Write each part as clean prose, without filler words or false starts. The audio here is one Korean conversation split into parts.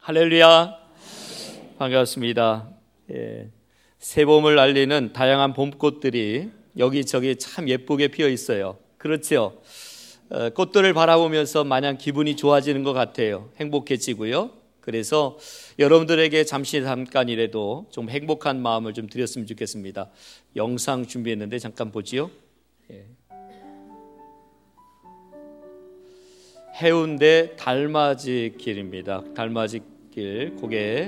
할렐루야, 반갑습니다. 새봄을 알리는 다양한 봄꽃들이 여기저기 참 예쁘게 피어 있어요. 그렇죠? 꽃들을 바라보면서 마냥 기분이 좋아지는 것 같아요. 행복해지고요. 그래서 여러분들에게 잠깐이라도 좀 행복한 마음을 좀 드렸으면 좋겠습니다. 영상 준비했는데 잠깐 보지요. 해운대 달맞이 길입니다. 달맞이 길, 그게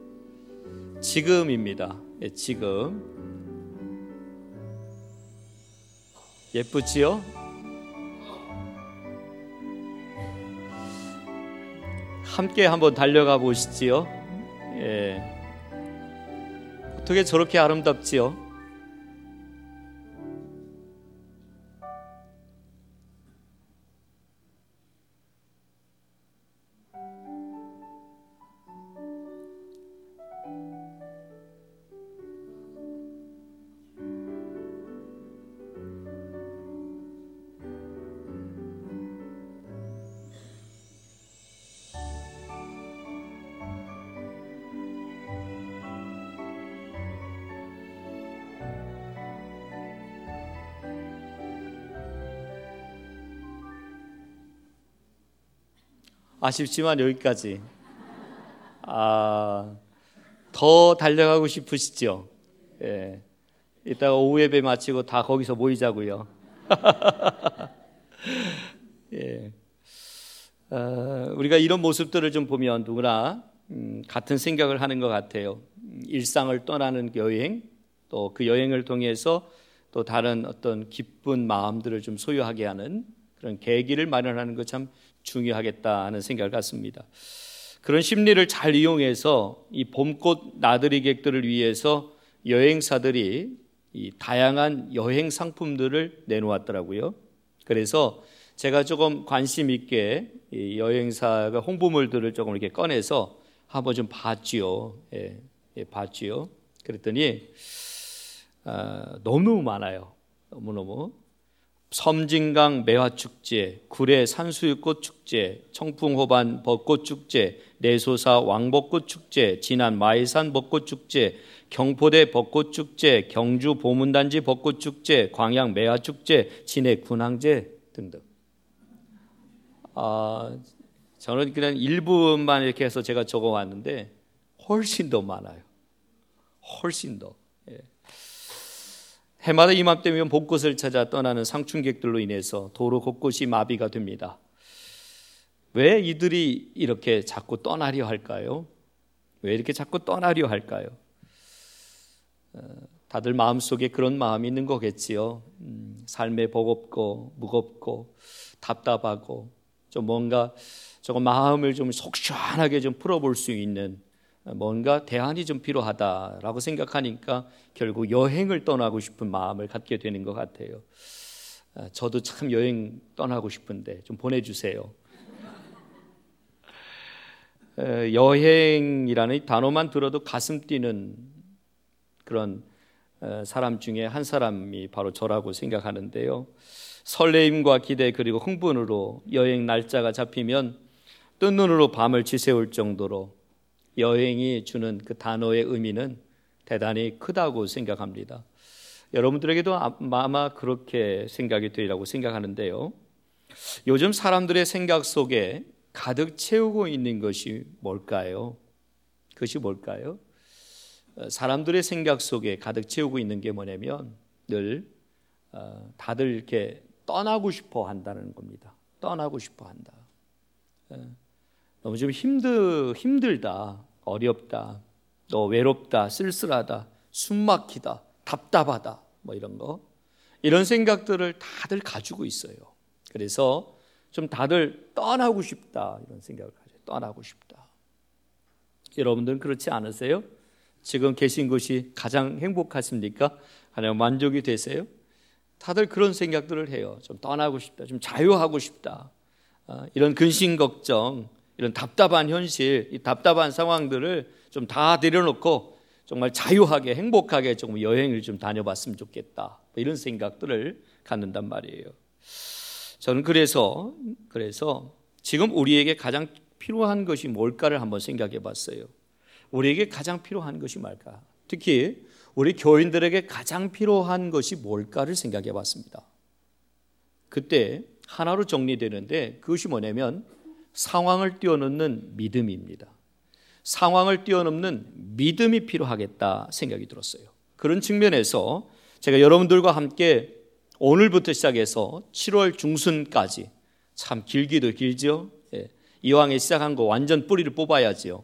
지금입니다. 지금 예쁘지요? 함께 한번 달려가 보시지요. 어떻게 저렇게 아름답지요? 아쉽지만 여기까지. 더 달려가고 싶으시죠? 이따가 오후 예배 마치고 다 거기서 모이자고요. 우리가 이런 모습들을 좀 보면 누구나 같은 생각을 하는 것 같아요. 일상을 떠나는 여행, 또 그 여행을 통해서 또 다른 어떤 기쁜 마음들을 좀 소유하게 하는 그런 계기를 마련하는 것 참 중요하겠다는 생각을 갖습니다. 그런 심리를 잘 이용해서 이 봄꽃 나들이객들을 위해서 여행사들이 이 다양한 여행 상품들을 내놓았더라고요. 그래서 제가 조금 관심 있게 이 여행사가 홍보물들을 조금 이렇게 꺼내서 한번 좀 봤지요. 봤지요. 그랬더니 너무너무 많아요. 너무너무. 섬진강 매화축제, 구례 산수유꽃축제, 청풍호반 벚꽃축제, 내소사 왕벚꽃축제, 진안 마이산 벚꽃축제, 경포대 벚꽃축제, 경주 보문단지 벚꽃축제, 광양 매화축제, 진해 군항제 등등. 저는 그냥 일부만 이렇게 해서 제가 적어왔는데 훨씬 더 많아요. 훨씬 더. 해마다 이맘때면 봄꽃을 찾아 떠나는 상춘객들로 인해서 도로 곳곳이 마비가 됩니다. 왜 이들이 이렇게 자꾸 떠나려 할까요? 왜 이렇게 자꾸 떠나려 할까요? 다들 마음속에 그런 마음이 있는 거겠지요. 삶에 버겁고 무겁고 답답하고 좀 뭔가 조금 마음을 좀 속 시원하게 좀 풀어볼 수 있는 뭔가 대안이 좀 필요하다라고 생각하니까 결국 여행을 떠나고 싶은 마음을 갖게 되는 것 같아요. 저도 참 여행 떠나고 싶은데 좀 보내주세요. 여행이라는 단어만 들어도 가슴 뛰는 그런 사람 중에 한 사람이 바로 저라고 생각하는데요. 설레임과 기대 그리고 흥분으로 여행 날짜가 잡히면 뜬 눈으로 밤을 지새울 정도로 여행이 주는 그 단어의 의미는 대단히 크다고 생각합니다. 여러분들에게도 아마 그렇게 생각이 되리라고 생각하는데요. 요즘 사람들의 생각 속에 가득 채우고 있는 것이 뭘까요? 그것이 뭘까요? 사람들의 생각 속에 가득 채우고 있는 게 뭐냐면 늘 다들 이렇게 떠나고 싶어 한다는 겁니다. 떠나고 싶어 한다. 너무 좀 힘들다, 어렵다, 또 외롭다, 쓸쓸하다, 숨막히다, 답답하다, 뭐 이런 거. 이런 생각들을 다들 가지고 있어요. 그래서 좀 다들 떠나고 싶다, 이런 생각을 가져요. 떠나고 싶다. 여러분들은 그렇지 않으세요? 지금 계신 곳이 가장 행복하십니까? 가장 만족이 되세요? 다들 그런 생각들을 해요. 좀 떠나고 싶다, 좀 자유하고 싶다. 이런 근심 걱정, 이런 답답한 현실, 이 답답한 상황들을 좀 다 내려놓고 정말 자유하게 행복하게 좀 여행을 좀 다녀봤으면 좋겠다. 이런 생각들을 갖는단 말이에요. 저는 그래서 지금 우리에게 가장 필요한 것이 뭘까를 한번 생각해 봤어요. 우리에게 가장 필요한 것이 뭘까? 특히 우리 교인들에게 가장 필요한 것이 뭘까를 생각해 봤습니다. 그때 하나로 정리되는데 그것이 뭐냐면 상황을 뛰어넘는 믿음입니다. 상황을 뛰어넘는 믿음이 필요하겠다 생각이 들었어요. 그런 측면에서 제가 여러분들과 함께 오늘부터 시작해서 7월 중순까지, 참 길기도 길죠. 이왕에 시작한 거 완전 뿌리를 뽑아야지요.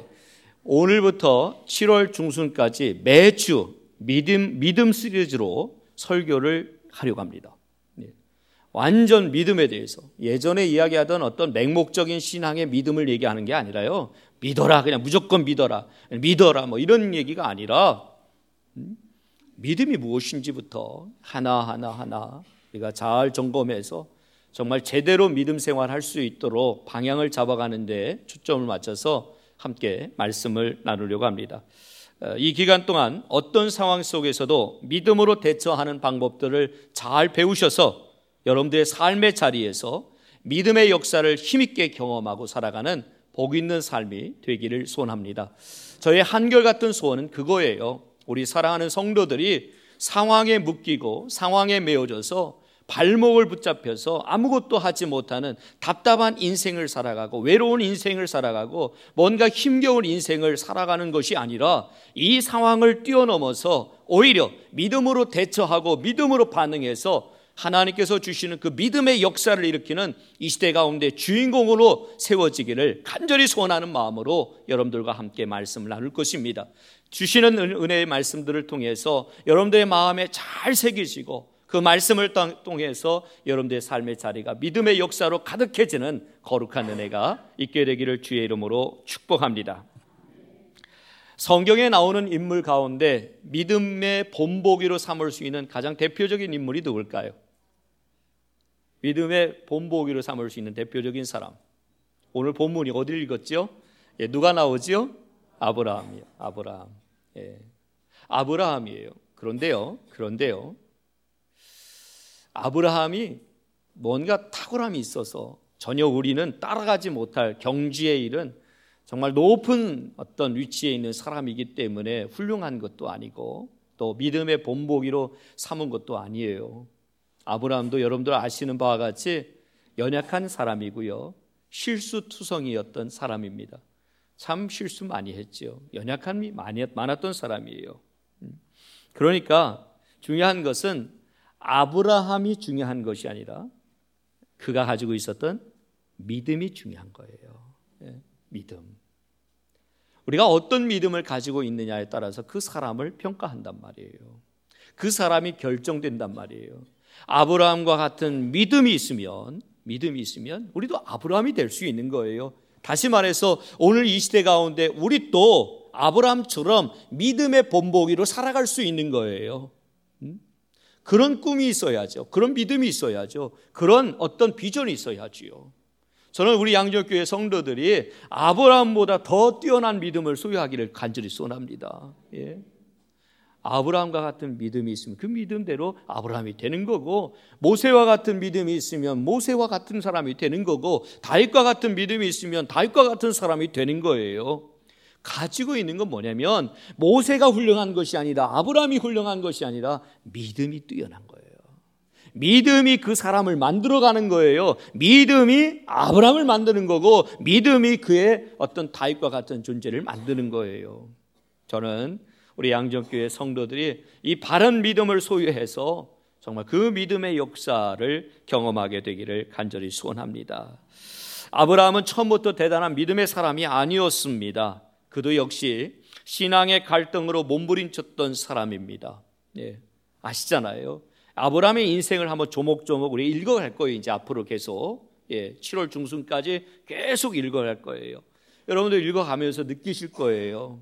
오늘부터 7월 중순까지 매주 믿음 시리즈로 설교를 하려고 합니다. 완전 믿음에 대해서, 예전에 이야기하던 어떤 맹목적인 신앙의 믿음을 얘기하는 게 아니라요, 믿어라, 그냥 무조건 믿어라 뭐 이런 얘기가 아니라 믿음이 무엇인지부터 하나하나 우리가 잘 점검해서 정말 제대로 믿음 생활할 수 있도록 방향을 잡아가는 데 초점을 맞춰서 함께 말씀을 나누려고 합니다. 이 기간 동안 어떤 상황 속에서도 믿음으로 대처하는 방법들을 잘 배우셔서 여러분들의 삶의 자리에서 믿음의 역사를 힘있게 경험하고 살아가는 복 있는 삶이 되기를 소원합니다. 저의 한결같은 소원은 그거예요. 우리 사랑하는 성도들이 상황에 묶이고 상황에 메어져서 발목을 붙잡혀서 아무것도 하지 못하는 답답한 인생을 살아가고 외로운 인생을 살아가고 뭔가 힘겨운 인생을 살아가는 것이 아니라 이 상황을 뛰어넘어서 오히려 믿음으로 대처하고 믿음으로 반응해서 하나님께서 주시는 그 믿음의 역사를 일으키는 이 시대 가운데 주인공으로 세워지기를 간절히 소원하는 마음으로 여러분들과 함께 말씀을 나눌 것입니다. 주시는 은혜의 말씀들을 통해서 여러분들의 마음에 잘 새기시고 그 말씀을 통해서 여러분들의 삶의 자리가 믿음의 역사로 가득해지는 거룩한 은혜가 있게 되기를 주의 이름으로 축복합니다. 성경에 나오는 인물 가운데 믿음의 본보기로 삼을 수 있는 가장 대표적인 인물이 누굴까요? 믿음의 본보기로 삼을 수 있는 대표적인 사람. 오늘 본문이 어디를 읽었죠? 누가 나오지요? 아브라함이요. 아브라함. 아브라함이에요. 그런데요. 아브라함이 뭔가 탁월함이 있어서 전혀 우리는 따라가지 못할 경지에 이른 정말 높은 어떤 위치에 있는 사람이기 때문에 훌륭한 것도 아니고 또 믿음의 본보기로 삼은 것도 아니에요. 아브라함도 여러분들 아시는 바와 같이 연약한 사람이고요. 실수투성이였던 사람입니다. 참 실수 많이 했죠. 연약함이 많았던 사람이에요. 그러니까 중요한 것은 아브라함이 중요한 것이 아니라 그가 가지고 있었던 믿음이 중요한 거예요. 믿음. 우리가 어떤 믿음을 가지고 있느냐에 따라서 그 사람을 평가한단 말이에요. 그 사람이 결정된단 말이에요. 아브라함과 같은 믿음이 있으면 우리도 아브라함이 될 수 있는 거예요. 다시 말해서 오늘 이 시대 가운데 우리 또 아브라함처럼 믿음의 본보기로 살아갈 수 있는 거예요. 그런 꿈이 있어야죠. 그런 믿음이 있어야죠. 그런 어떤 비전이 있어야지요. 저는 우리 양정교회 성도들이 아브라함보다 더 뛰어난 믿음을 소유하기를 간절히 소원합니다. 아브라함과 같은 믿음이 있으면 그 믿음대로 아브라함이 되는 거고, 모세와 같은 믿음이 있으면 모세와 같은 사람이 되는 거고, 다윗과 같은 믿음이 있으면 다윗과 같은 사람이 되는 거예요. 가지고 있는 건 뭐냐면 모세가 훌륭한 것이 아니라, 아브라함이 훌륭한 것이 아니라 믿음이 뛰어난 거예요. 믿음이 그 사람을 만들어가는 거예요. 믿음이 아브라함을 만드는 거고, 믿음이 그의 어떤 다윗과 같은 존재를 만드는 거예요. 저는 우리 양정교회 성도들이 이 바른 믿음을 소유해서 정말 그 믿음의 역사를 경험하게 되기를 간절히 소원합니다. 아브라함은 처음부터 대단한 믿음의 사람이 아니었습니다. 그도 역시 신앙의 갈등으로 몸부림쳤던 사람입니다. 아시잖아요. 아브라함의 인생을 한번 조목조목 우리 읽어갈 거예요. 이제 앞으로 계속 7월 중순까지 계속 읽어갈 거예요. 여러분들 읽어가면서 느끼실 거예요.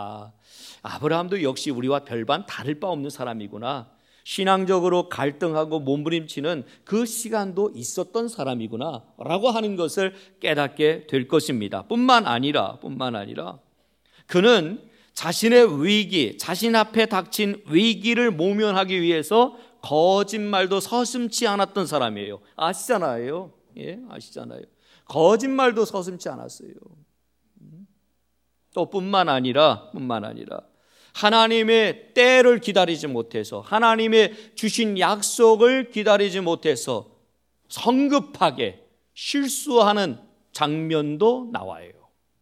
아브라함도 역시 우리와 별반 다를 바 없는 사람이구나. 신앙적으로 갈등하고 몸부림치는 그 시간도 있었던 사람이구나 라고 하는 것을 깨닫게 될 것입니다. 뿐만 아니라 그는 자신의 위기, 자신 앞에 닥친 위기를 모면하기 위해서 거짓말도 서슴지 않았던 사람이에요. 아시잖아요. 아시잖아요. 거짓말도 서슴지 않았어요. 또 뿐만 아니라 하나님의 때를 기다리지 못해서, 하나님의 주신 약속을 기다리지 못해서 성급하게 실수하는 장면도 나와요.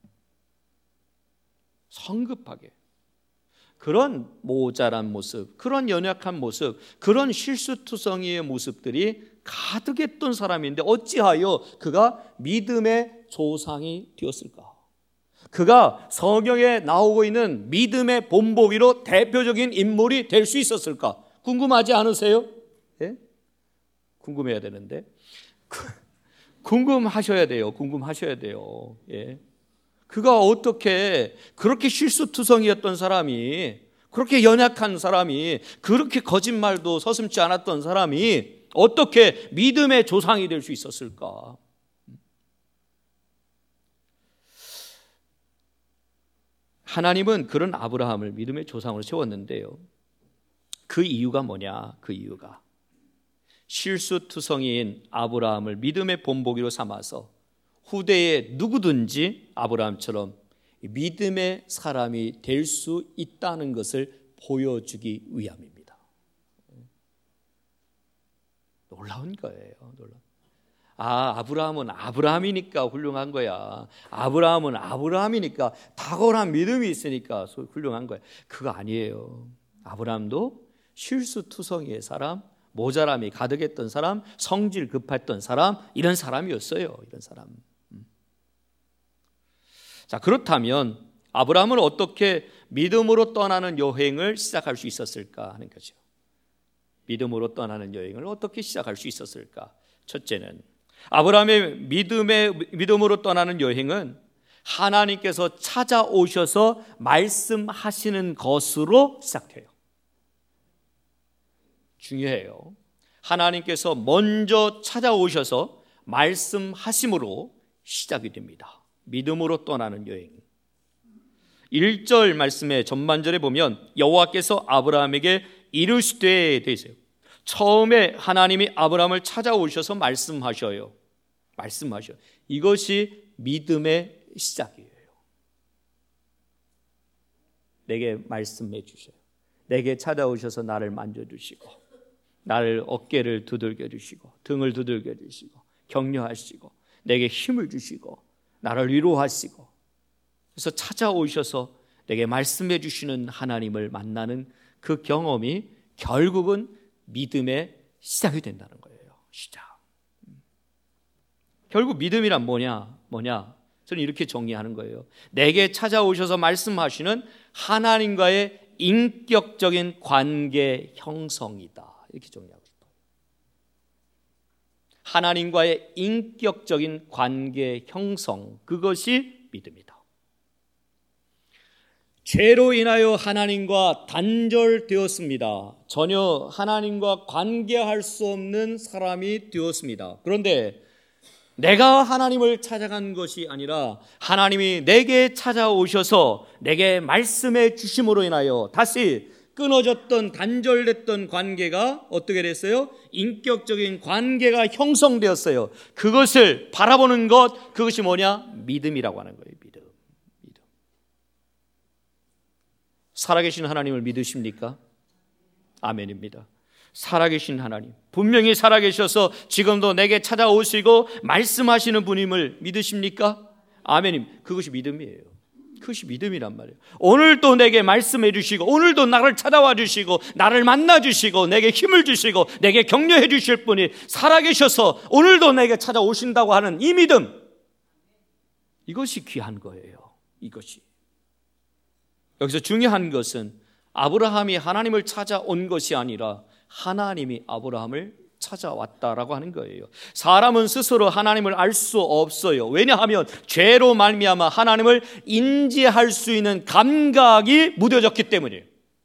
성급하게. 그런 모자란 모습, 그런 연약한 모습, 그런 실수투성이의 모습들이 가득했던 사람인데 어찌하여 그가 믿음의 조상이 되었을까? 그가 성경에 나오고 있는 믿음의 본보기로 대표적인 인물이 될 수 있었을까? 궁금하지 않으세요? 예? 궁금해야 되는데 궁금하셔야 돼요. 예. 그가 어떻게 그렇게 실수투성이었던 사람이, 그렇게 연약한 사람이, 그렇게 거짓말도 서슴지 않았던 사람이 어떻게 믿음의 조상이 될 수 있었을까? 하나님은 그런 아브라함을 믿음의 조상으로 세웠는데요. 그 이유가 뭐냐? 그 이유가 실수투성이인 아브라함을 믿음의 본보기로 삼아서 후대에 누구든지 아브라함처럼 믿음의 사람이 될 수 있다는 것을 보여주기 위함입니다. 놀라운 거예요. 아브라함은 아브라함이니까 훌륭한 거야. 아브라함은 아브라함이니까 탁월한 믿음이 있으니까 훌륭한 거야. 그거 아니에요. 아브라함도 실수투성이의 사람, 모자람이 가득했던 사람, 성질 급했던 사람, 이런 사람이었어요. 이런 사람. 자, 그렇다면 아브라함은 어떻게 믿음으로 떠나는 여행을 시작할 수 있었을까 하는 거죠. 믿음으로 떠나는 여행을 어떻게 시작할 수 있었을까? 첫째는 아브라함의 믿음으로 떠나는 여행은 하나님께서 찾아오셔서 말씀하시는 것으로 시작돼요. 중요해요. 하나님께서 먼저 찾아오셔서 말씀하심으로 시작이 됩니다. 믿음으로 떠나는 여행. 1절 말씀의 전반절에 보면 여호와께서 아브라함에게 이르시되 돼 있어요. 처음에 하나님이 아브라함을 찾아오셔서 말씀하셔요. 이것이 믿음의 시작이에요. 내게 말씀해 주셔요. 내게 찾아오셔서 나를 만져주시고, 나를 어깨를 두들겨 주시고, 등을 두들겨 주시고, 격려하시고, 내게 힘을 주시고, 나를 위로하시고, 그래서 찾아오셔서 내게 말씀해 주시는 하나님을 만나는 그 경험이 결국은 믿음의 시작이 된다는 거예요. 시작. 결국 믿음이란 뭐냐? 저는 이렇게 정리하는 거예요. 내게 찾아오셔서 말씀하시는 하나님과의 인격적인 관계 형성이다. 이렇게 정리하고 싶어요. 하나님과의 인격적인 관계 형성, 그것이 믿음이다. 죄로 인하여 하나님과 단절되었습니다. 전혀 하나님과 관계할 수 없는 사람이 되었습니다. 그런데 내가 하나님을 찾아간 것이 아니라 하나님이 내게 찾아오셔서 내게 말씀해 주심으로 인하여 다시 끊어졌던, 단절됐던 관계가 어떻게 됐어요? 인격적인 관계가 형성되었어요. 그것을 바라보는 것, 그것이 뭐냐? 믿음이라고 하는 거예요. 믿음. 살아계신 하나님을 믿으십니까? 아멘입니다. 살아계신 하나님, 분명히 살아계셔서 지금도 내게 찾아오시고 말씀하시는 분임을 믿으십니까? 아멘입니다. 그것이 믿음이에요. 그것이 믿음이란 말이에요. 오늘도 내게 말씀해 주시고, 오늘도 나를 찾아와 주시고, 나를 만나 주시고, 내게 힘을 주시고, 내게 격려해 주실 분이 살아계셔서 오늘도 내게 찾아오신다고 하는 이 믿음, 이것이 귀한 거예요. 이것이. 여기서 중요한 것은 아브라함이 하나님을 찾아온 것이 아니라 하나님이 아브라함을 찾아왔다라고 하는 거예요. 사람은 스스로 하나님을 알 수 없어요. 왜냐하면 죄로 말미암아 하나님을 인지할 수 있는 감각이 무뎌졌기 때문이에요.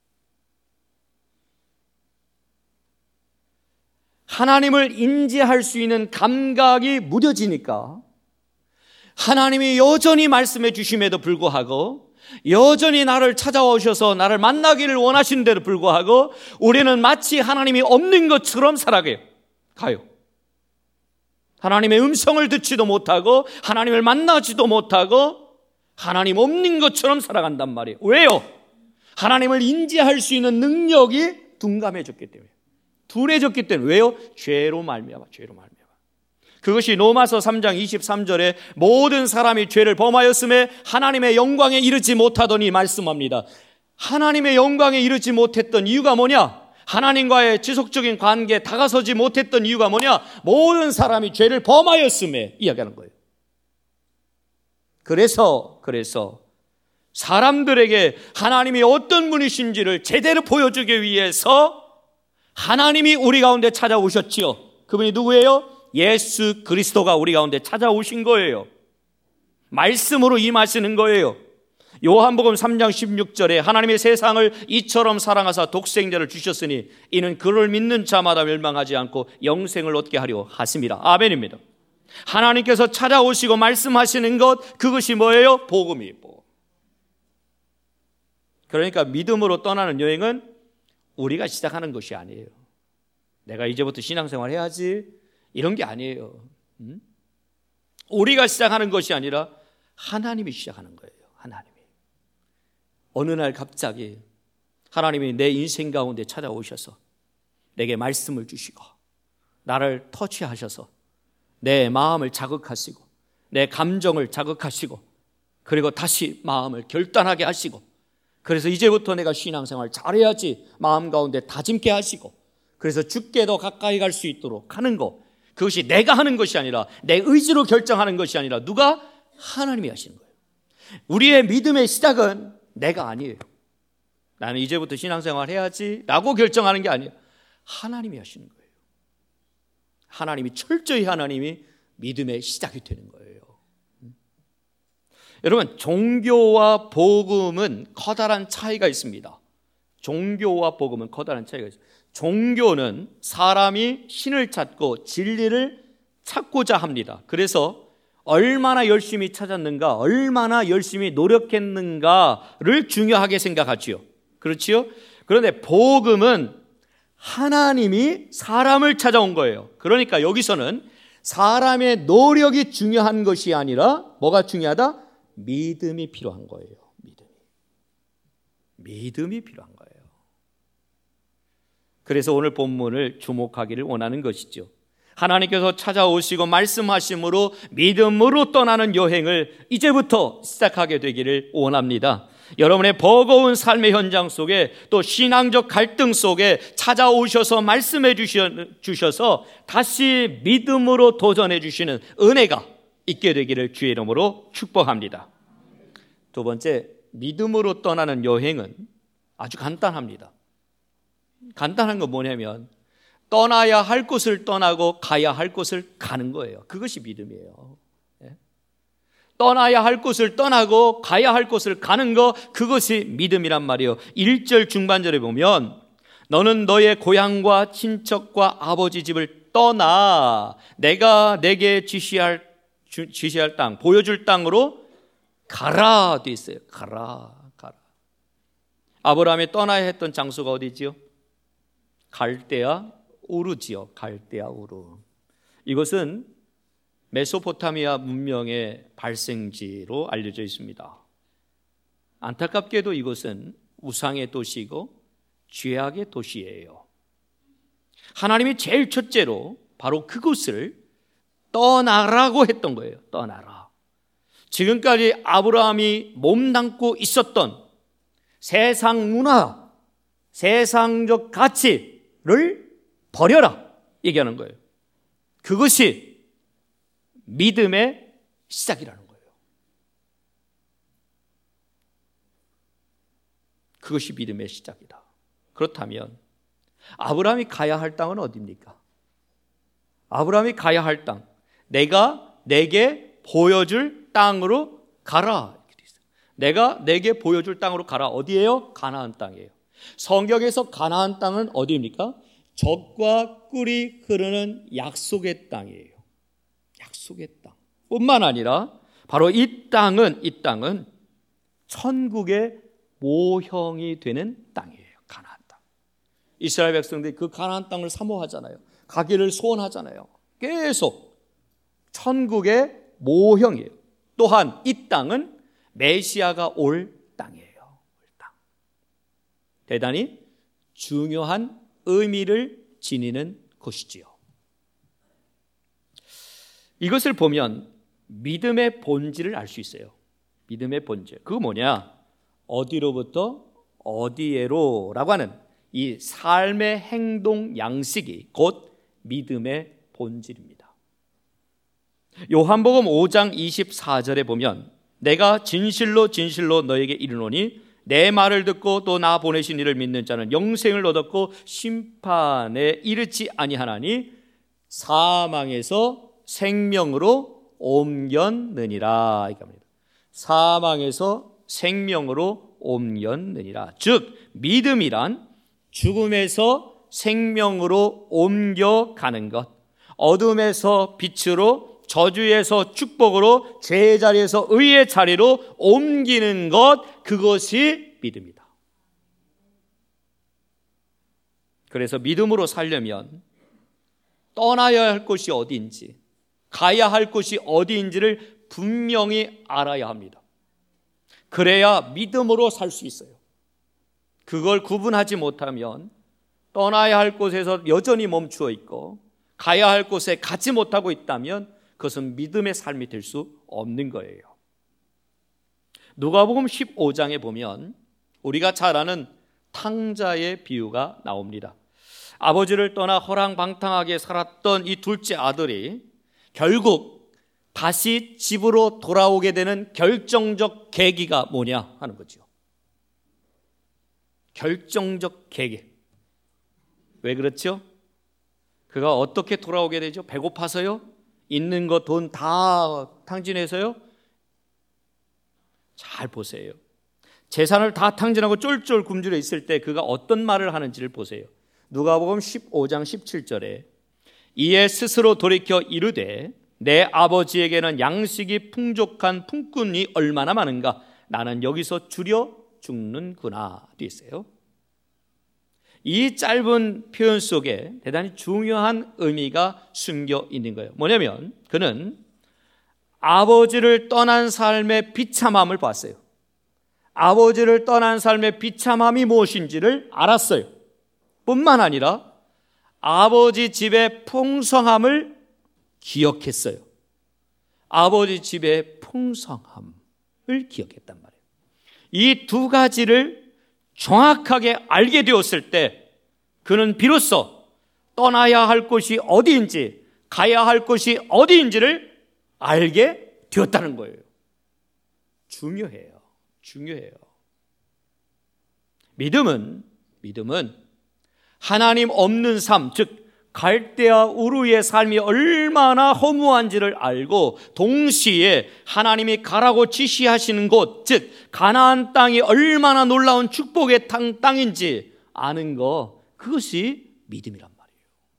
하나님을 인지할 수 있는 감각이 무뎌지니까 하나님이 여전히 말씀해 주심에도 불구하고, 여전히 나를 찾아오셔서 나를 만나기를 원하시는데도 불구하고 우리는 마치 하나님이 없는 것처럼 살아가요. 하나님의 음성을 듣지도 못하고 하나님을 만나지도 못하고 하나님 없는 것처럼 살아간단 말이에요. 왜요? 하나님을 인지할 수 있는 능력이 둔감해졌기 때문에, 둔해졌기 때문에. 왜요? 죄로 말미암아. 그것이 로마서 3장 23절에 모든 사람이 죄를 범하였음에 하나님의 영광에 이르지 못하더니 말씀합니다. 하나님의 영광에 이르지 못했던 이유가 뭐냐? 하나님과의 지속적인 관계에 다가서지 못했던 이유가 뭐냐? 모든 사람이 죄를 범하였음에 이야기하는 거예요. 그래서 사람들에게 하나님이 어떤 분이신지를 제대로 보여주기 위해서 하나님이 우리 가운데 찾아오셨지요. 그분이 누구예요? 예수 그리스도가 우리 가운데 찾아오신 거예요. 말씀으로 임하시는 거예요. 요한복음 3장 16절에 하나님의 세상을 이처럼 사랑하사 독생자를 주셨으니 이는 그를 믿는 자마다 멸망하지 않고 영생을 얻게 하려 하심이라. 아멘입니다. 하나님께서 찾아오시고 말씀하시는 것, 그것이 뭐예요? 복음이에요. 그러니까 믿음으로 떠나는 여행은 우리가 시작하는 것이 아니에요. 내가 이제부터 신앙생활 해야지 이런 게 아니에요. 우리가 시작하는 것이 아니라 하나님이 시작하는 거예요. 하나님이. 어느 날 갑자기 하나님이 내 인생 가운데 찾아오셔서 내게 말씀을 주시고 나를 터치하셔서 내 마음을 자극하시고 내 감정을 자극하시고 그리고 다시 마음을 결단하게 하시고, 그래서 이제부터 내가 신앙생활 잘해야지 마음 가운데 다짐케 하시고, 그래서 주께 더 가까이 갈 수 있도록 하는 것, 그것이 내가 하는 것이 아니라 내 의지로 결정하는 것이 아니라 누가? 하나님이 하시는 거예요. 우리의 믿음의 시작은 내가 아니에요. 나는 이제부터 신앙생활 해야지 라고 결정하는 게 아니에요. 하나님이 하시는 거예요. 하나님이 철저히 하나님이 믿음의 시작이 되는 거예요. 여러분, 종교와 복음은 커다란 차이가 있습니다. 종교와 복음은 커다란 차이가 있어요. 종교는 사람이 신을 찾고 진리를 찾고자 합니다. 그래서 얼마나 열심히 찾았는가, 얼마나 열심히 노력했는가를 중요하게 생각하지요. 그렇지요? 그런데 복음은 하나님이 사람을 찾아온 거예요. 그러니까 여기서는 사람의 노력이 중요한 것이 아니라 뭐가 중요하다? 믿음이 필요한 거예요. 믿음이 필요한 거예요. 그래서 오늘 본문을 주목하기를 원하는 것이죠. 하나님께서 찾아오시고 말씀하심으로 믿음으로 떠나는 여행을 이제부터 시작하게 되기를 원합니다. 여러분의 버거운 삶의 현장 속에 또 신앙적 갈등 속에 찾아오셔서 말씀해 주셔서 다시 믿음으로 도전해 주시는 은혜가 있게 되기를 주의 이름으로 축복합니다. 두 번째, 믿음으로 떠나는 여행은 아주 간단합니다. 간단한 건 뭐냐면 떠나야 할 곳을 떠나고 가야 할 곳을 가는 거예요. 그것이 믿음이에요. 떠나야 할 곳을 떠나고 가야 할 곳을 가는 거, 그것이 믿음이란 말이에요. 1절 중반절에 보면 너는 너의 고향과 친척과 아버지 집을 떠나 내가 내게 지시할 땅, 보여줄 땅으로 가라 돼 있어요. 가라. 아브라함이 떠나야 했던 장소가 어디지요? 갈대아 우르지요. 갈대아 우르. 이것은 메소포타미아 문명의 발생지로 알려져 있습니다. 안타깝게도 이것은 우상의 도시이고 죄악의 도시예요. 하나님이 제일 첫째로 바로 그곳을 떠나라고 했던 거예요. 떠나라. 지금까지 아브라함이 몸담고 있었던 세상 문화, 세상적 가치를 버려라 얘기하는 거예요. 그것이 믿음의 시작이라는 거예요. 그것이 믿음의 시작이다. 그렇다면 아브라함이 가야 할 땅은 어디입니까? 아브라함이 가야 할 땅, 내가 내게 보여줄 땅으로 가라. 내가 내게 보여줄 땅으로 가라. 어디예요? 가나안 땅이에요. 성경에서 가나안 땅은 어디입니까? 젖과 꿀이 흐르는 약속의 땅이에요. 약속의 땅. 뿐만 아니라 바로 이 땅은 천국의 모형이 되는 땅이에요. 가나안 땅. 이스라엘 백성들이 그 가나안 땅을 사모하잖아요. 가기를 소원하잖아요. 계속. 천국의 모형이에요. 또한 이 땅은 메시아가 올 땅이에요. 대단히 중요한 의미를 지니는 곳이지요. 이것을 보면 믿음의 본질을 알 수 있어요. 믿음의 본질. 그거 뭐냐? 어디로부터 어디에로라고 하는 이 삶의 행동 양식이 곧 믿음의 본질입니다. 요한복음 5장 24절에 보면 내가 진실로 진실로 너에게 이르노니 내 말을 듣고 또 나 보내신 이를 믿는 자는 영생을 얻었고 심판에 이르지 아니하나니 사망에서 생명으로 옮겼느니라. 이겁니다. 사망에서 생명으로 옮겼느니라. 즉 믿음이란 죽음에서 생명으로 옮겨가는 것, 어둠에서 빛으로, 저주에서 축복으로, 죄의 자리에서 의의 자리로 옮기는 것, 그것이 믿음이다. 그래서 믿음으로 살려면 떠나야 할 곳이 어디인지, 가야 할 곳이 어디인지를 분명히 알아야 합니다. 그래야 믿음으로 살 수 있어요. 그걸 구분하지 못하면 떠나야 할 곳에서 여전히 멈추어 있고 가야 할 곳에 가지 못하고 있다면 그것은 믿음의 삶이 될 수 없는 거예요. 누가복음 15장에 보면 우리가 잘 아는 탕자의 비유가 나옵니다. 아버지를 떠나 허랑방탕하게 살았던 이 둘째 아들이 결국 다시 집으로 돌아오게 되는 결정적 계기가 뭐냐 하는 거죠. 결정적 계기. 왜 그렇죠? 그가 어떻게 돌아오게 되죠? 배고파서요? 있는 거 돈 다 탕진해서요? 잘 보세요. 재산을 다 탕진하고 쫄쫄 굶주려 있을 때 그가 어떤 말을 하는지를 보세요. 누가복음 15장 17절에 이에 스스로 돌이켜 이르되 내 아버지에게는 양식이 풍족한 품꾼이 얼마나 많은가? 나는 여기서 줄여 죽는구나 되어 있어요. 이 짧은 표현 속에 대단히 중요한 의미가 숨겨 있는 거예요. 뭐냐면 그는 아버지를 떠난 삶의 비참함을 봤어요. 아버지를 떠난 삶의 비참함이 무엇인지를 알았어요. 뿐만 아니라 아버지 집의 풍성함을 기억했어요. 아버지 집의 풍성함을 기억했단 말이에요. 이 두 가지를 정확하게 알게 되었을 때 그는 비로소 떠나야 할 곳이 어디인지, 가야 할 곳이 어디인지를 알게 되었다는 거예요. 중요해요. 믿음은 하나님 없는 삶, 즉 갈대아 우르의 삶이 얼마나 허무한지를 알고 동시에 하나님이 가라고 지시하시는 곳, 즉 가나안 땅이 얼마나 놀라운 축복의 땅인지 아는 거, 그것이 믿음이란 말이에요.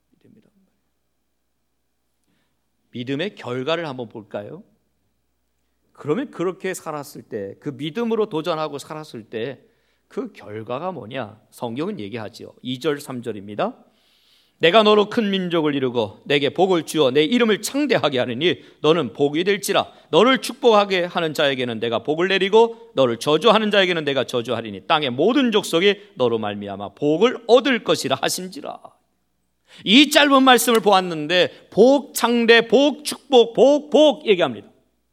믿음의 결과를 한번 볼까요? 그러면 그렇게 살았을 때, 그 믿음으로 도전하고 살았을 때 그 결과가 뭐냐? 성경은 얘기하죠. 2절 3절입니다. 내가 너로 큰 민족을 이루고 내게 복을 주어 내 이름을 창대하게 하느니 너는 복이 될지라. 너를 축복하게 하는 자에게는 내가 복을 내리고 너를 저주하는 자에게는 내가 저주하리니 땅의 모든 족속이 너로 말미암아 복을 얻을 것이라 하신지라. 이 짧은 말씀을 보았는데 복 창대, 복 축복, 복 얘기합니다.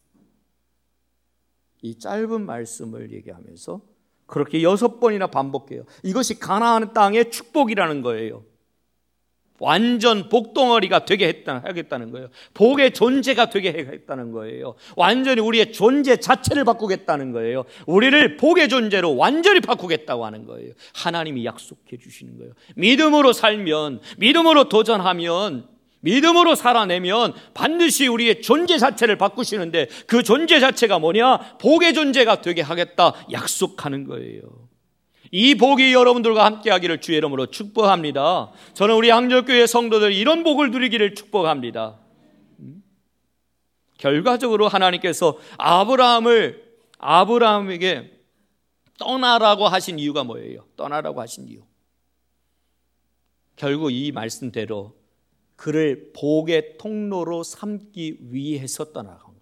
이 짧은 말씀을 얘기하면서 그렇게 6번이나 반복해요. 이것이 가나안 땅의 축복이라는 거예요. 완전 복덩어리가 되게 하겠다는 거예요. 복의 존재가 되게 하겠다는 거예요. 완전히 우리의 존재 자체를 바꾸겠다는 거예요. 우리를 복의 존재로 완전히 바꾸겠다고 하는 거예요. 하나님이 약속해 주시는 거예요. 믿음으로 살면, 믿음으로 도전하면, 믿음으로 살아내면 반드시 우리의 존재 자체를 바꾸시는데 그 존재 자체가 뭐냐? 복의 존재가 되게 하겠다 약속하는 거예요. 이 복이 여러분들과 함께하기를 주의 이름으로 축복합니다. 저는 우리 항절교회 성도들 이런 복을 누리기를 축복합니다. 결과적으로 하나님께서 아브라함에게 떠나라고 하신 이유가 뭐예요? 떠나라고 하신 이유. 결국 이 말씀대로 그를 복의 통로로 삼기 위해서 떠나간 거예요.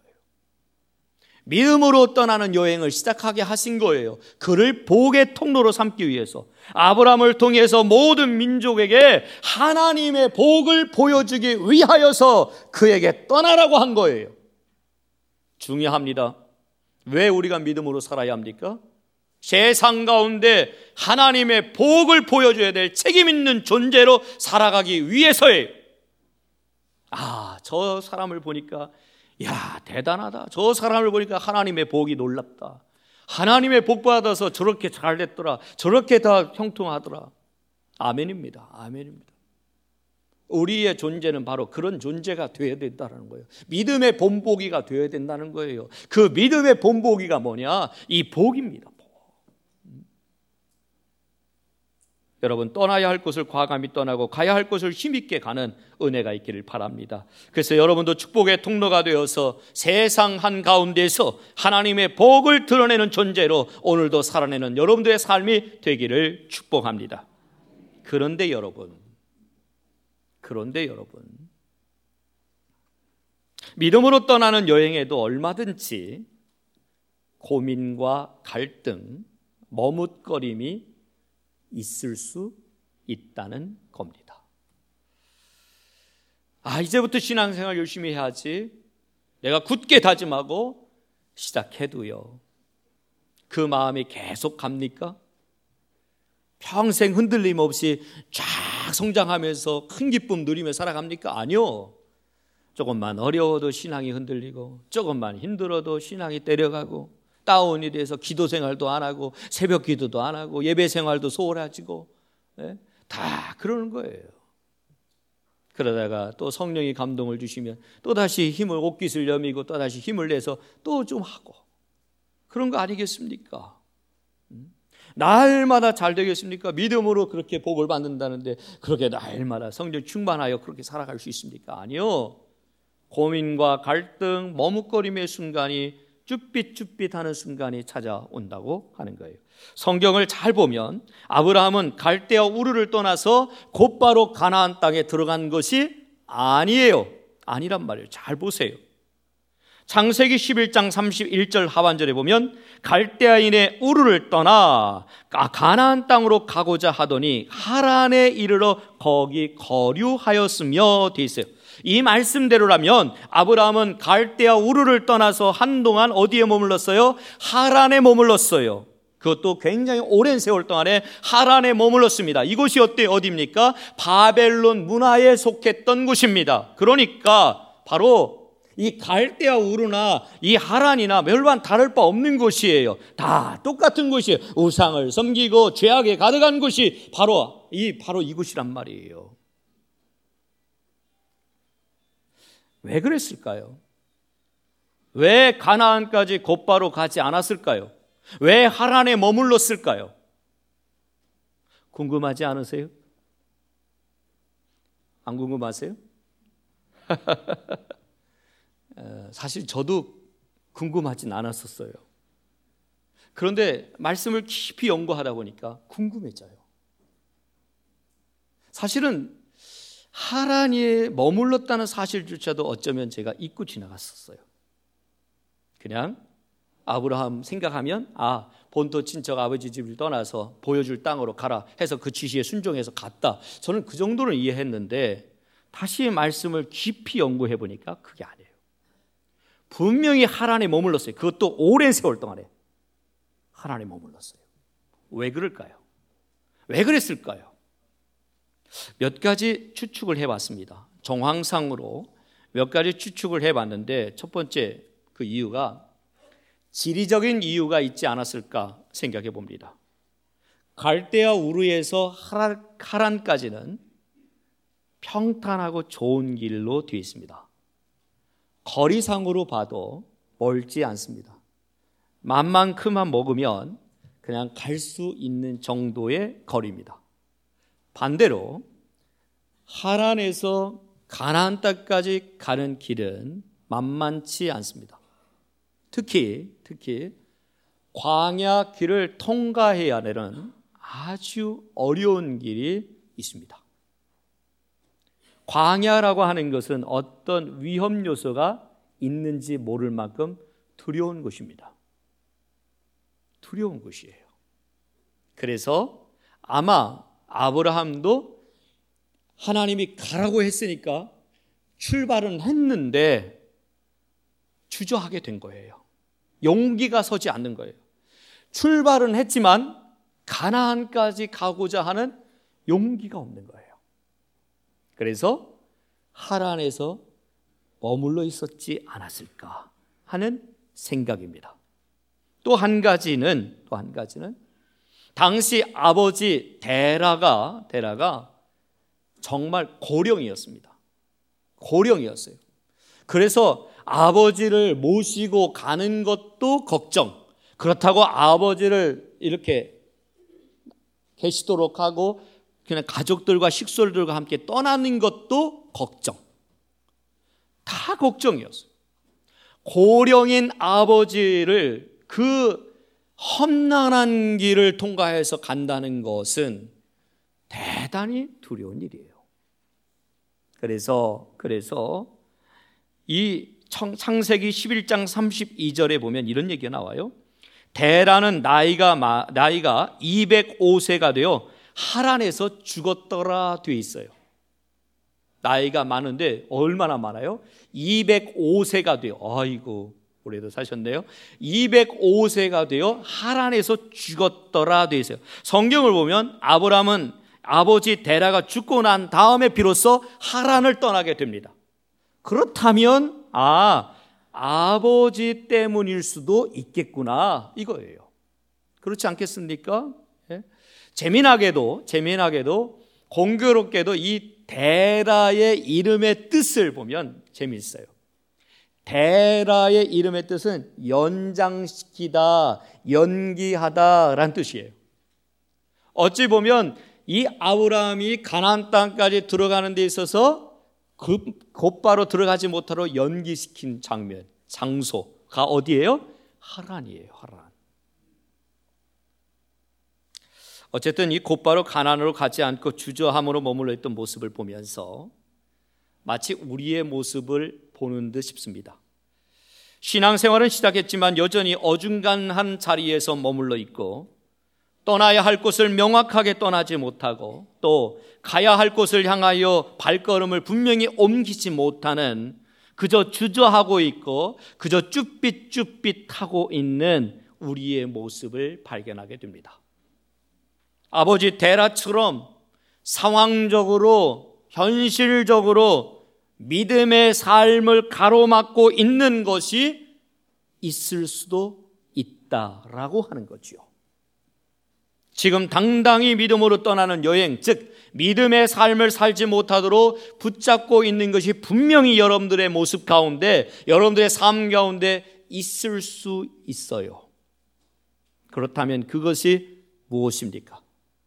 믿음으로 떠나는 여행을 시작하게 하신 거예요. 그를 복의 통로로 삼기 위해서. 아브라함을 통해서 모든 민족에게 하나님의 복을 보여주기 위하여서 그에게 떠나라고 한 거예요. 중요합니다. 왜 우리가 믿음으로 살아야 합니까? 세상 가운데 하나님의 복을 보여줘야 될 책임 있는 존재로 살아가기 위해서예요. 저 사람을 보니까 대단하다. 저 사람을 보니까 하나님의 복이 놀랍다. 하나님의 복 받아서 저렇게 잘 됐더라. 저렇게 다 형통하더라. 아멘입니다. 아멘입니다. 우리의 존재는 바로 그런 존재가 되어야 된다는 거예요. 믿음의 본보기가 되어야 된다는 거예요. 그 믿음의 본보기가 뭐냐? 이 복입니다. 여러분, 떠나야 할 곳을 과감히 떠나고 가야 할 곳을 힘있게 가는 은혜가 있기를 바랍니다. 그래서 여러분도 축복의 통로가 되어서 세상 한가운데서 하나님의 복을 드러내는 존재로 오늘도 살아내는 여러분들의 삶이 되기를 축복합니다. 그런데 여러분, 믿음으로 떠나는 여행에도 얼마든지 고민과 갈등, 머뭇거림이 있을 수 있다는 겁니다. 이제부터 신앙생활 열심히 해야지. 내가 굳게 다짐하고 시작해도요, 그 마음이 계속 갑니까? 평생 흔들림 없이 쫙 성장하면서 큰 기쁨 누리며 살아갑니까? 아니요. 조금만 어려워도 신앙이 흔들리고, 조금만 힘들어도 신앙이 때려가고, 다운이 돼서 기도 생활도 안 하고, 새벽 기도도 안 하고, 예배 생활도 소홀해지고, 다 그러는 거예요. 그러다가 또 성령이 감동을 주시면 또다시 힘을 옷깃을 여미고 또다시 힘을 내서 또 좀 하고, 그런 거 아니겠습니까? 날마다 잘 되겠습니까? 믿음으로 그렇게 복을 받는다는데 그렇게 날마다 성령 충만하여 그렇게 살아갈 수 있습니까? 아니요. 고민과 갈등, 머뭇거림의 순간이 쭈삣쭈삣하는 순간이 찾아온다고 하는 거예요. 성경을 잘 보면 아브라함은 갈대아 우르를 떠나서 곧바로 가나안 땅에 들어간 것이 아니에요. 아니란 말이에요. 잘 보세요. 창세기 11장 31절 하반절에 보면 갈대아인의 우르를 떠나 가나안 땅으로 가고자 하더니 하란에 이르러 거기 거류하였으며 돼 있어요. 이 말씀대로라면 아브라함은 갈대아 우르를 떠나서 한동안 어디에 머물렀어요? 하란에 머물렀어요. 그것도 굉장히 오랜 세월 동안에 하란에 머물렀습니다. 이곳이 어디입니까? 바벨론 문화에 속했던 곳입니다. 그러니까 바로 이 갈대아 우르나 이 하란이나 별반 다를 바 없는 곳이에요. 다 똑같은 곳이에요. 우상을 섬기고 죄악에 가득한 곳이 바로 이곳이란 말이에요. 왜 그랬을까요? 왜 가나안까지 곧바로 가지 않았을까요? 왜 하란에 머물렀을까요? 궁금하지 않으세요? 안 궁금하세요? 사실 저도 궁금하진 않았었어요. 그런데 말씀을 깊이 연구하다 보니까 궁금해져요. 사실은 하란에 머물렀다는 사실조차도 어쩌면 제가 잊고 지나갔었어요. 그냥 아브라함 생각하면 본토 친척 아버지 집을 떠나서 보여줄 땅으로 가라 해서 그 지시에 순종해서 갔다. 저는 그 정도는 이해했는데 다시 말씀을 깊이 연구해 보니까 그게 아니에요. 분명히 하란에 머물렀어요. 그것도 오랜 세월 동안에 하란에 머물렀어요. 왜 그럴까요? 왜 그랬을까요? 몇 가지 추측을 해봤습니다. 정황상으로 몇 가지 추측을 해봤는데 첫 번째 그 이유가 지리적인 이유가 있지 않았을까 생각해 봅니다. 갈대아 우르에서 하란까지는 평탄하고 좋은 길로 되어 있습니다. 거리상으로 봐도 멀지 않습니다. 맘만큼만 먹으면 그냥 갈 수 있는 정도의 거리입니다. 반대로 하란에서 가나안 땅까지 가는 길은 만만치 않습니다. 특히 광야 길을 통과해야 하는 아주 어려운 길이 있습니다. 광야라고 하는 것은 어떤 위험 요소가 있는지 모를 만큼 두려운 곳입니다. 두려운 곳이에요. 그래서 아마 아브라함도 하나님이 가라고 했으니까 출발은 했는데 주저하게 된 거예요. 용기가 서지 않는 거예요. 출발은 했지만 가나안까지 가고자 하는 용기가 없는 거예요. 그래서 하란에서 머물러 있었지 않았을까 하는 생각입니다. 또 한 가지는 당시 아버지 데라가 정말 고령이었습니다. 고령이었어요. 그래서 아버지를 모시고 가는 것도 걱정. 그렇다고 아버지를 이렇게 계시도록 하고 그냥 가족들과 식솔들과 함께 떠나는 것도 걱정. 다 걱정이었어요. 고령인 아버지를 그 험난한 길을 통과해서 간다는 것은 대단히 두려운 일이에요. 그래서 이 창세기 11장 32절에 보면 이런 얘기가 나와요. 데라는 나이가 205세가 되어 하란에서 죽었더라 되어 있어요. 나이가 많은데 얼마나 많아요? 205세가 되어, 아이고 올해도 사셨네요. 205세가 되어 하란에서 죽었더라 되어 있어요. 성경을 보면 아브라함은 아버지 데라가 죽고 난 다음에 비로소 하란을 떠나게 됩니다. 그렇다면 아버지 때문일 수도 있겠구나 이거예요. 그렇지 않겠습니까? 예? 재미나게도 공교롭게도 이 데라의 이름의 뜻을 보면 재미있어요. 데라의 이름의 뜻은 연장시키다, 연기하다라는 뜻이에요. 어찌 보면 이 아브라함이 가나안 땅까지 들어가는 데 있어서 곧바로 들어가지 못하도록 연기시킨 장면, 장소가 어디예요? 하란이에요. 하란. 어쨌든 이 곧바로 가나안으로 가지 않고 주저함으로 머물러 있던 모습을 보면서 마치 우리의 모습을 보는 듯 싶습니다. 신앙생활은 시작했지만 여전히 어중간한 자리에서 머물러 있고 떠나야 할 곳을 명확하게 떠나지 못하고 또 가야 할 곳을 향하여 발걸음을 분명히 옮기지 못하는 그저 주저하고 있고 그저 쭈삣쭈삣하고 있는 우리의 모습을 발견하게 됩니다. 아버지 데라처럼 상황적으로 현실적으로 믿음의 삶을 가로막고 있는 것이 있을 수도 있다라고 하는 거지요. 지금 당당히 믿음으로 떠나는 여행, 즉 믿음의 삶을 살지 못하도록 붙잡고 있는 것이 분명히 여러분들의 모습 가운데, 여러분들의 삶 가운데 있을 수 있어요. 그렇다면 그것이 무엇입니까?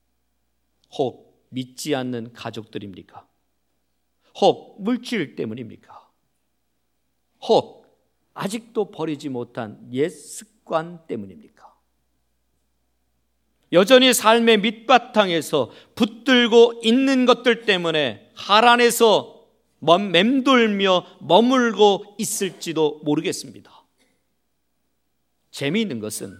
혹 믿지 않는 가족들입니까? 혹 물질 때문입니까? 혹 아직도 버리지 못한 옛 습관 때문입니까? 여전히 삶의 밑바탕에서 붙들고 있는 것들 때문에 하란에서 맴돌며 머물고 있을지도 모르겠습니다. 재미있는 것은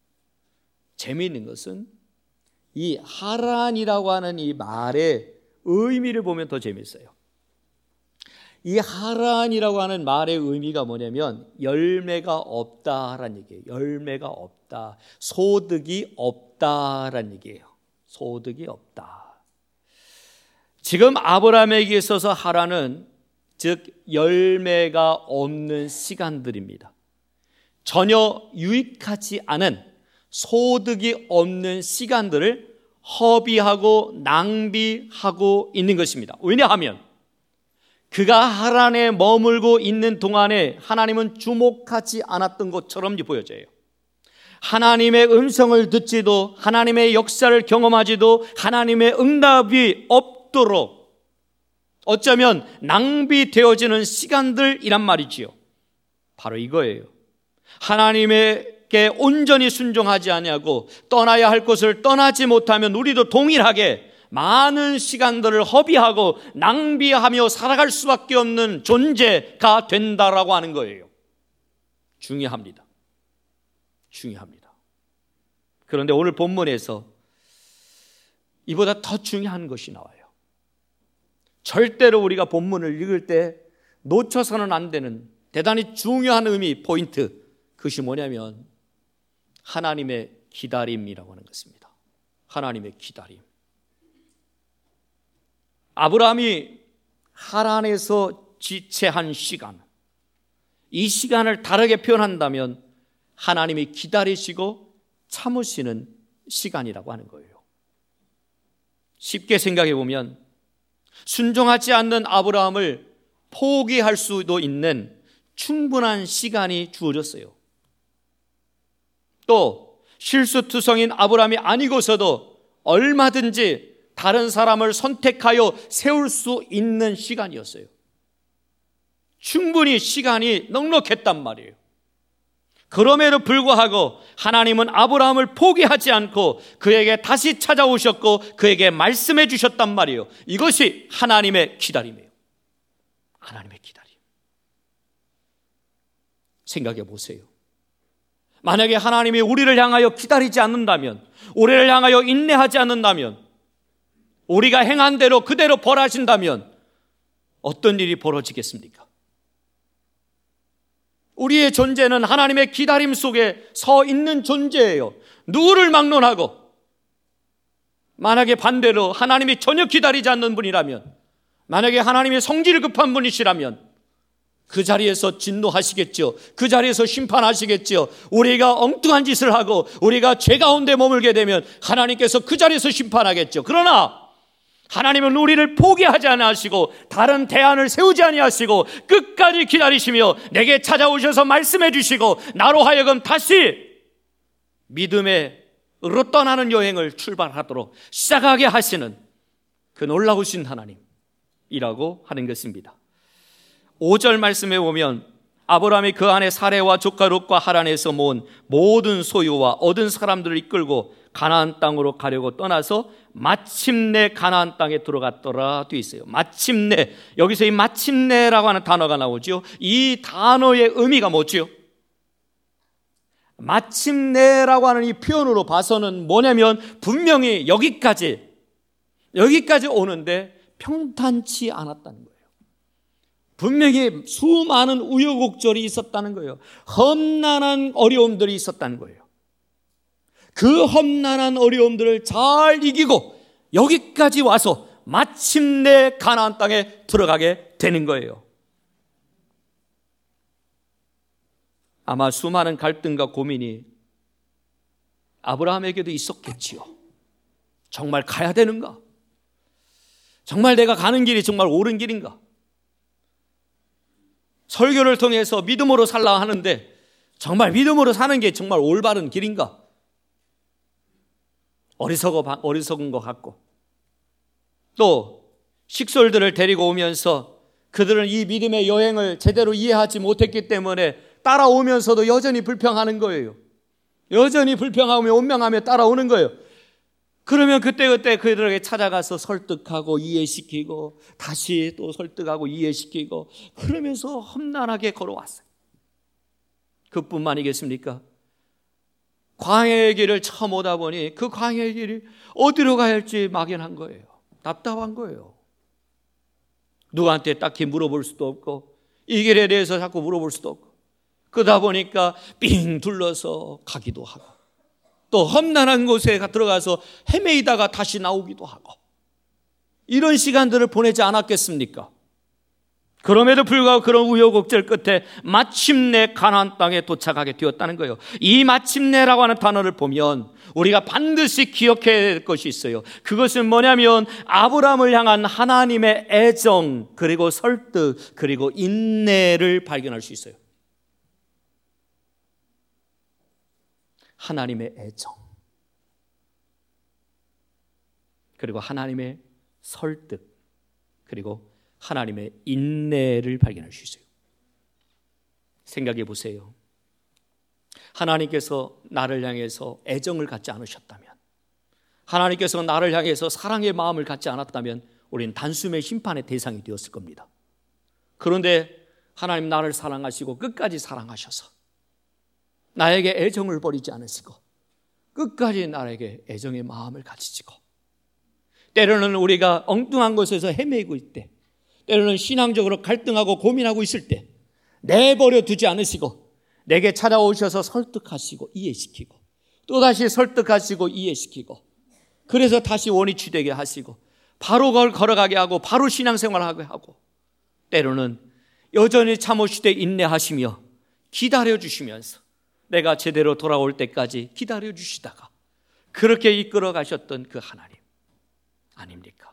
이 하란이라고 하는 이 말의 의미를 보면 더 재미있어요. 이 하란이라고 하는 말의 의미가 뭐냐면 열매가 없다라는 얘기예요. 열매가 없다. 소득이 없다라는 얘기예요. 소득이 없다. 지금 아브라함에게 있어서 하란은 즉 열매가 없는 시간들입니다. 전혀 유익하지 않은 소득이 없는 시간들을 허비하고 낭비하고 있는 것입니다. 왜냐하면 그가 하란에 머물고 있는 동안에 하나님은 주목하지 않았던 것처럼 보여져요. 하나님의 음성을 듣지도 하나님의 역사를 경험하지도 하나님의 응답이 없도록 어쩌면 낭비되어지는 시간들이란 말이지요. 바로 이거예요. 하나님께 온전히 순종하지 아니하고 떠나야 할 곳을 떠나지 못하면 우리도 동일하게 많은 시간들을 허비하고 낭비하며 살아갈 수밖에 없는 존재가 된다라고 하는 거예요. 중요합니다. 중요합니다. 그런데 오늘 본문에서 이보다 더 중요한 것이 나와요. 절대로 우리가 본문을 읽을 때 놓쳐서는 안 되는 대단히 중요한 의미, 포인트, 그것이 뭐냐면 하나님의 기다림이라고 하는 것입니다. 하나님의 기다림. 아브라함이 하란에서 지체한 시간, 이 시간을 다르게 표현한다면 하나님이 기다리시고 참으시는 시간이라고 하는 거예요. 쉽게 생각해 보면 순종하지 않는 아브라함을 포기할 수도 있는 충분한 시간이 주어졌어요. 또 실수투성인 아브라함이 아니고서도 얼마든지 다른 사람을 선택하여 세울 수 있는 시간이었어요. 충분히 시간이 넉넉했단 말이에요. 그럼에도 불구하고 하나님은 아브라함을 포기하지 않고 그에게 다시 찾아오셨고 그에게 말씀해 주셨단 말이에요. 이것이 하나님의 기다림이에요. 하나님의 기다림. 생각해 보세요. 만약에 하나님이 우리를 향하여 기다리지 않는다면, 우리를 향하여 인내하지 않는다면, 우리가 행한 대로 그대로 벌하신다면 어떤 일이 벌어지겠습니까? 우리의 존재는 하나님의 기다림 속에 서 있는 존재예요. 누구를 막론하고, 만약에 반대로 하나님이 전혀 기다리지 않는 분이라면, 만약에 하나님의 성질 급한 분이시라면 그 자리에서 진노하시겠죠. 그 자리에서 심판하시겠죠. 우리가 엉뚱한 짓을 하고 우리가 죄 가운데 머물게 되면 하나님께서 그 자리에서 심판하겠죠. 그러나 하나님은 우리를 포기하지 않으시고 다른 대안을 세우지 아니하시고 끝까지 기다리시며 내게 찾아오셔서 말씀해 주시고 나로 하여금 다시 믿음으로 떠나는 여행을 출발하도록 시작하게 하시는 그 놀라우신 하나님이라고 하는 것입니다. 5절 말씀에 보면 아브라함이 그 안에 사레와 조카 롯과 하란에서 모은 모든 소유와 얻은 사람들을 이끌고 가나안 땅으로 가려고 떠나서 마침내 가나안 땅에 들어갔더라 되어 있어요. 마침내, 여기서 이 마침내라고 하는 단어가 나오죠. 이 단어의 의미가 뭐죠? 마침내라고 하는 이 표현으로 봐서는 뭐냐면 분명히 여기까지 오는데 평탄치 않았다는 거예요. 분명히 수많은 우여곡절이 있었다는 거예요. 험난한 어려움들이 있었다는 거예요. 그 험난한 어려움들을 잘 이기고 여기까지 와서 마침내 가나안 땅에 들어가게 되는 거예요. 아마 수많은 갈등과 고민이 아브라함에게도 있었겠지요. 정말 가야 되는가? 정말 내가 가는 길이 정말 옳은 길인가? 설교를 통해서 믿음으로 살라 하는데 정말 믿음으로 사는 게 정말 올바른 길인가? 어리석은 것 같고, 또 식솔들을 데리고 오면서 그들은 이 믿음의 여행을 제대로 이해하지 못했기 때문에 따라오면서도 여전히 불평하는 거예요. 여전히 불평하며 원망하며 따라오는 거예요. 그러면 그때그때 그들에게 찾아가서 설득하고 이해시키고 다시 또 설득하고 이해시키고 그러면서 험난하게 걸어왔어요. 그뿐만이겠습니까? 광야의 길을 처음 오다 보니 그 광야의 길이 어디로 가야 할지 막연한 거예요. 답답한 거예요. 누구한테 딱히 물어볼 수도 없고 이 길에 대해서 자꾸 물어볼 수도 없고 그러다 보니까 삥 둘러서 가기도 하고 또 험난한 곳에 들어가서 헤매이다가 다시 나오기도 하고 이런 시간들을 보내지 않았겠습니까? 그럼에도 불구하고 그런 우여곡절 끝에 마침내 가나안 땅에 도착하게 되었다는 거예요. 이 마침내라고 하는 단어를 보면 우리가 반드시 기억해야 될 것이 있어요. 그것은 뭐냐면 아브라함을 향한 하나님의 애정 그리고 설득 그리고 인내를 발견할 수 있어요. 하나님의 애정 그리고 하나님의 설득 그리고 하나님의 인내를 발견할 수 있어요. 생각해 보세요. 하나님께서 나를 향해서 애정을 갖지 않으셨다면, 하나님께서 나를 향해서 사랑의 마음을 갖지 않았다면 우리는 단숨에 심판의 대상이 되었을 겁니다. 그런데 하나님 나를 사랑하시고 끝까지 사랑하셔서 나에게 애정을 버리지 않으시고 끝까지 나에게 애정의 마음을 가지시고, 때로는 우리가 엉뚱한 곳에서 헤매고 있을 때, 때로는 신앙적으로 갈등하고 고민하고 있을 때 내버려 두지 않으시고 내게 찾아오셔서 설득하시고 이해시키고 또다시 설득하시고 이해시키고, 그래서 다시 원위치되게 하시고 바로 걸어가게 하고 바로 신앙생활하게 하고, 때로는 여전히 참으시되 인내하시며 기다려주시면서 내가 제대로 돌아올 때까지 기다려주시다가 그렇게 이끌어 가셨던 그 하나님 아닙니까?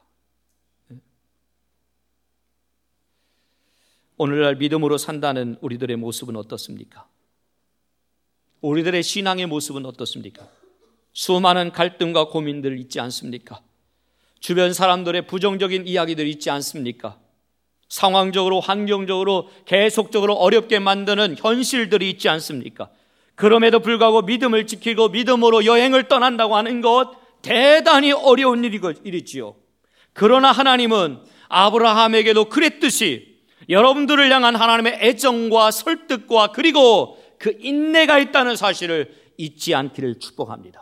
오늘날 믿음으로 산다는 우리들의 모습은 어떻습니까? 우리들의 신앙의 모습은 어떻습니까? 수많은 갈등과 고민들 있지 않습니까? 주변 사람들의 부정적인 이야기들 있지 않습니까? 상황적으로 환경적으로 계속적으로 어렵게 만드는 현실들이 있지 않습니까? 그럼에도 불구하고 믿음을 지키고 믿음으로 여행을 떠난다고 하는 것 대단히 어려운 일이지요. 그러나 하나님은 아브라함에게도 그랬듯이 여러분들을 향한 하나님의 애정과 설득과 그리고 그 인내가 있다는 사실을 잊지 않기를 축복합니다.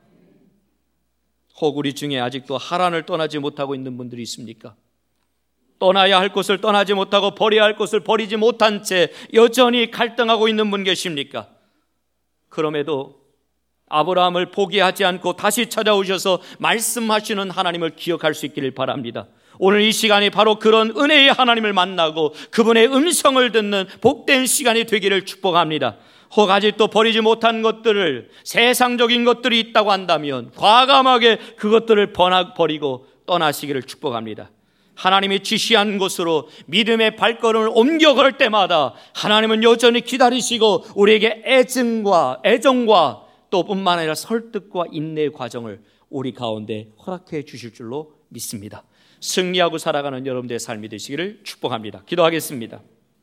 혹 우리 중에 아직도 하란을 떠나지 못하고 있는 분들이 있습니까? 떠나야 할 곳을 떠나지 못하고 버려야 할 곳을 버리지 못한 채 여전히 갈등하고 있는 분 계십니까? 그럼에도 아브라함을 포기하지 않고 다시 찾아오셔서 말씀하시는 하나님을 기억할 수 있기를 바랍니다. 오늘 이 시간이 바로 그런 은혜의 하나님을 만나고 그분의 음성을 듣는 복된 시간이 되기를 축복합니다. 혹 아직도 버리지 못한 것들을, 세상적인 것들이 있다고 한다면 과감하게 그것들을 버리고 떠나시기를 축복합니다. 하나님이 지시한 곳으로 믿음의 발걸음을 옮겨 걸 때마다 하나님은 여전히 기다리시고 우리에게 애정과 또 뿐만 아니라 설득과 인내의 과정을 우리 가운데 허락해 주실 줄로 믿습니다. 승리하고 살아가는 여러분들의 삶이 되시기를 축복합니다. 기도하겠습니다.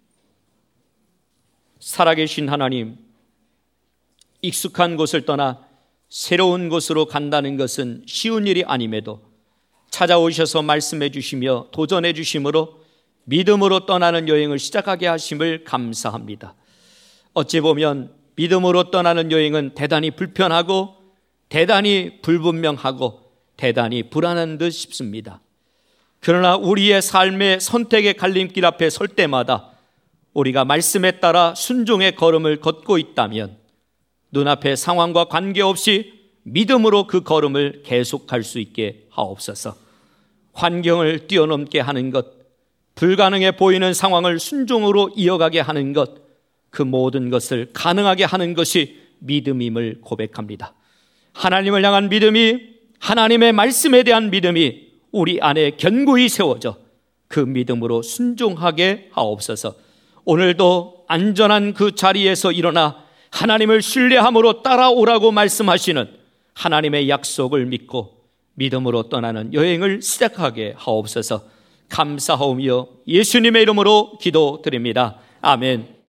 살아계신 하나님, 익숙한 곳을 떠나 새로운 곳으로 간다는 것은 쉬운 일이 아님에도 찾아오셔서 말씀해 주시며 도전해 주심으로 믿음으로 떠나는 여행을 시작하게 하심을 감사합니다. 어찌 보면 믿음으로 떠나는 여행은 대단히 불편하고 대단히 불분명하고 대단히 불안한 듯 싶습니다. 그러나 우리의 삶의 선택의 갈림길 앞에 설 때마다 우리가 말씀에 따라 순종의 걸음을 걷고 있다면 눈앞의 상황과 관계없이 믿음으로 그 걸음을 계속할 수 있게 하옵소서. 환경을 뛰어넘게 하는 것, 불가능해 보이는 상황을 순종으로 이어가게 하는 것, 그 모든 것을 가능하게 하는 것이 믿음임을 고백합니다. 하나님을 향한 믿음이, 하나님의 말씀에 대한 믿음이 우리 안에 견고히 세워져 그 믿음으로 순종하게 하옵소서. 오늘도 안전한 그 자리에서 일어나 하나님을 신뢰함으로 따라오라고 말씀하시는 하나님의 약속을 믿고 믿음으로 떠나는 여행을 시작하게 하옵소서. 감사하오며 예수님의 이름으로 기도드립니다. 아멘.